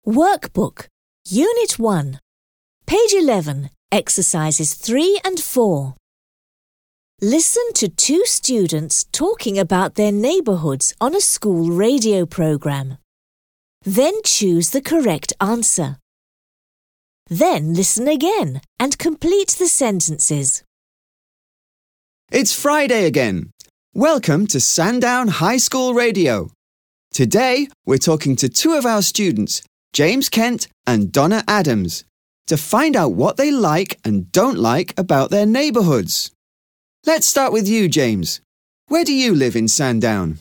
Workbook, Unit 1, page 11, exercises 3 and 4. Listen to two students talking about their neighbourhoods on a school radio programme. Then choose the correct answer. Then listen again and complete the sentences. It's Friday again. Welcome to Sandown High School Radio. Today, we're talking to two of our students, James Kent and Donna Adams, to find out what they like and don't like about their neighbourhoods. Let's start with you, James. Where do you live in Sandown?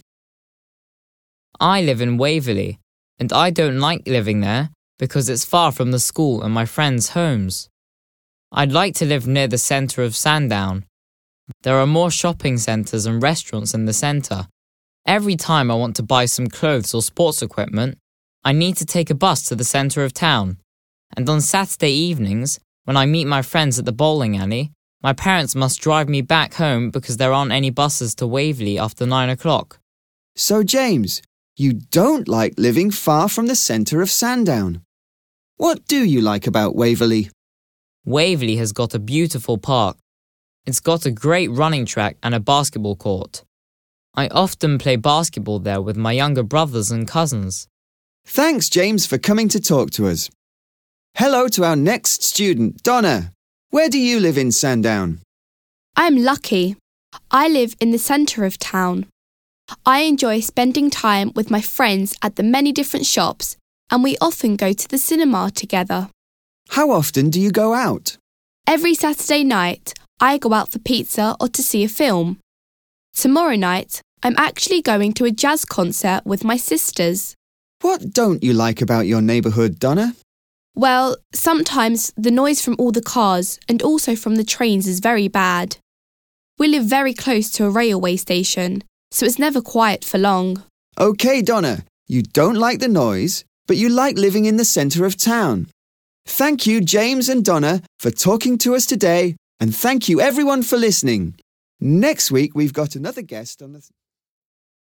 I live in Waverley, and I don't like living there because it's far from the school and my friends' homes. I'd like to live near the centre of Sandown. There are more shopping centres and restaurants in the centre. Every time I want to buy some clothes or sports equipment, I need to take a bus to the centre of town. And on Saturday evenings, when I meet my friends at the bowling alley, my parents must drive me back home because there aren't any buses to Waverley after 9 o'clock. So, James, you don't like living far from the centre of Sandown. What do you like about Waverley? Waverley has got a beautiful park. It's got a great running track and a basketball court. I often play basketball there with my younger brothers and cousins. Thanks, James, for coming to talk to us. Hello to our next student, Donna. Where do you live in Sandown? I'm lucky. I live in the centre of town. I enjoy spending time with my friends at the many different shops, and we often go to the cinema together. How often do you go out? Every Saturday night, I go out for pizza or to see a film. Tomorrow night, I'm actually going to a jazz concert with my sisters. What don't you like about your neighbourhood, Donna? Well, sometimes the noise from all the cars and also from the trains is very bad. We live very close to a railway station, so it's never quiet for long. OK, Donna, you don't like the noise, but you like living in the centre of town. Thank you, James and Donna, for talking to us today, and thank you everyone for listening. Next week, we've got another guest on the...